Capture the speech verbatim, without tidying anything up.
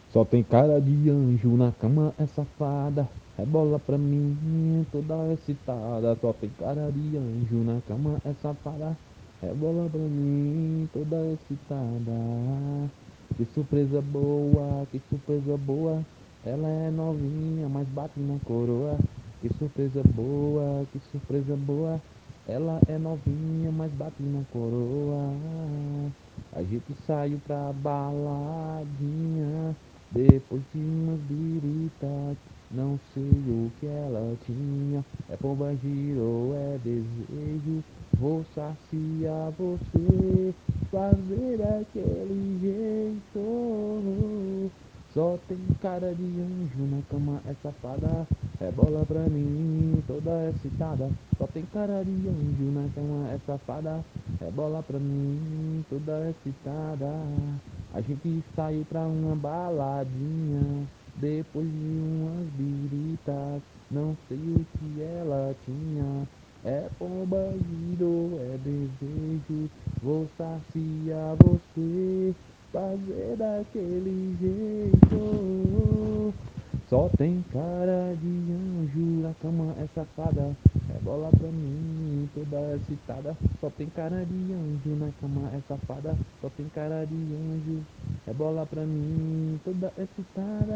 Só tem cara de anjo na cama, é safada. Rebola pra mim, toda excitada. Só tem cara de anjo na cama, é safada. Rebola pra mim, toda excitada. Que surpresa boa, que surpresa boa. Ela é novinha, mas bate na coroa. Que surpresa boa, que surpresa boa. Ela é novinha, mas bate na coroa. A gente saiu pra baladinha. Depois de umas biritas, não sei o que ela tinha. É pomba girou, é desejo. Vou saciar você, fazer daquele jeito. Só tem cara de anjo na cama, é safada. Rebola pra mim, toda excitada. Só tem cara de anjo na cama, é safada. Rebola pra mim, toda excitada. A gente saiu pra uma baladinha. Depois de umas biritas, não sei o que ela tinha. É pomba giro, é desejo. Vou saciar você, fazer daquele jeito. Só tem cara de anjo, na cama é safada. Rebola pra mim, toda excitada. Só tem cara de anjo, na cama é safada. Só tem cara de anjo, rebola pra mim, toda excitada.